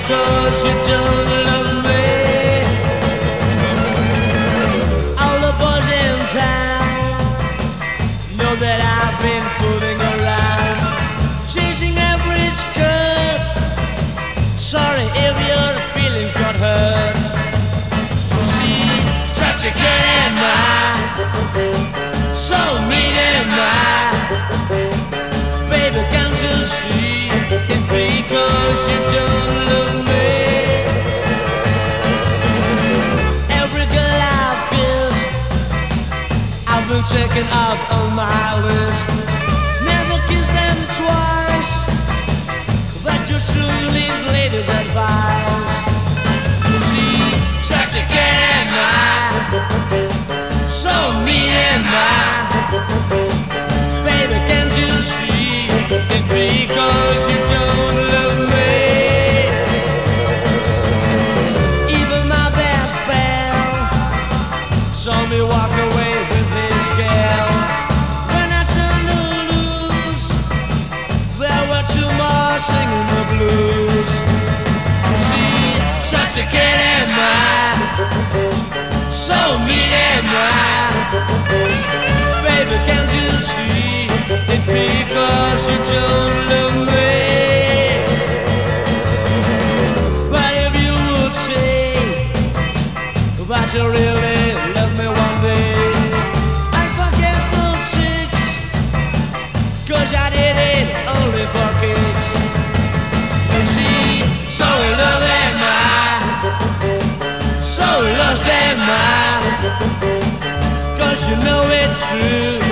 because you don't love me. All the boys in town know that I've been fooling around, chasing every skirt. Sorry if your feelings got hurt. She tried to get in mine, so mean in mine. Baby, can't you see it's because you don't love me? Every girl I've kissed, I've been checking off on my list. Never kiss them twice, that's just true these ladies' advice. She tried to get in mine, so mean in mine. Baby, can't you see it's because you don't love me? Even my best pal saw me walk away with his gal. When I turned to lose, there were two more singing the blues. She tried to get in mine, so mean in mine. Baby, can't you see it's because you don't love me? But if you would say that you really love me one day, I'd forget those chicks, 'cause I did it only for kicks. She so in love and mine, so lost and mine, 'cause you know it's true.